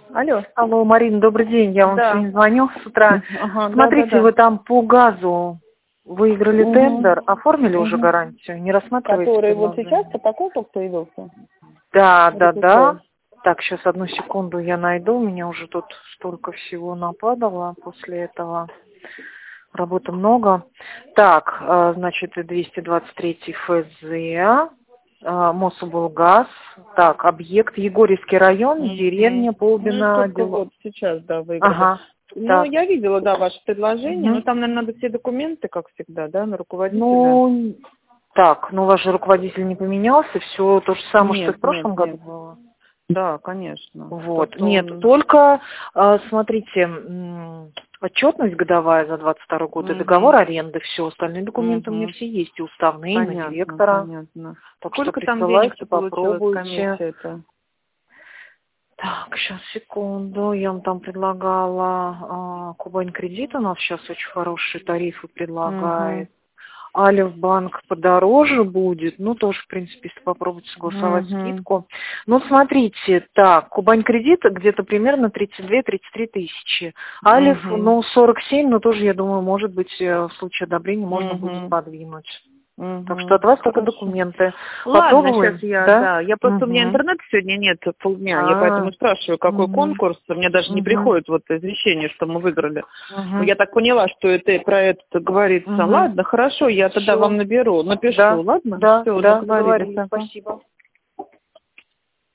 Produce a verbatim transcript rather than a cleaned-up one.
Алло. Алло, Марина, добрый день. Я вам Да. сегодня звоню с утра. Ага, Смотрите, да, да, да. вы там по газу выиграли Угу. тендер, оформили Угу. уже гарантию? Не рассматриваете Который вот предложение? сейчас протокол только появился? Да, да, да. Репетер. Так, сейчас одну секунду я найду. У меня уже тут столько всего нападало после этого. Работы много. Так, э, значит, двести двадцать три ФЗ, э, Мособлгаз. Так, объект Егорьевский район, Угу. деревня Полбина. Ну, только Дело... вот сейчас, да, выиграли. Ага. Ну, Так. я видела, да, ваше предложение, Угу. но там, наверное, надо все документы, как всегда, да, на руководителя. Ну, так, ну ваш же руководитель не поменялся, все то же самое, что и Нет, в прошлом нет, году нет. было. Да, конечно. Вот, Просто нет, он... только, э, смотрите, м, отчетность годовая за двадцать второй год и Угу. договор аренды, все, остальные документы у меня Угу. все есть, и уставные, и на Понятно, директора. понятно. Так что Сколько там денег-то присылайте, получилась попробуйте. комиссия-то? Так, сейчас, секунду, я вам там предлагала, а, Кубань кредит у нас сейчас очень хорошие тарифы предлагает. Угу. Альф-банк подороже будет, ну, тоже, в принципе, если попробовать согласовать Угу. скидку. Ну, смотрите, так, Кубань кредит где-то примерно тридцать две - тридцать три тысячи. Альф, Угу. ну, сорок семь, но тоже, я думаю, может быть, э, в случае одобрения можно Угу. будет подвинуть. Угу. Так что от вас только Хорошо. документы. Ладно, Попробуем, сейчас я, да? да. Я просто, у меня Угу. интернета сегодня нет полдня, я А, поэтому спрашиваю, какой угу. конкурс. Мне даже не Угу. приходит вот извещение, что мы выиграли. Ну, Угу. я так поняла, что это про это говорится. Угу. Ладно, хорошо, я тогда Все. вам наберу, напишу, Да, ладно? да, Все, да, договорились. договорились, Ага. спасибо.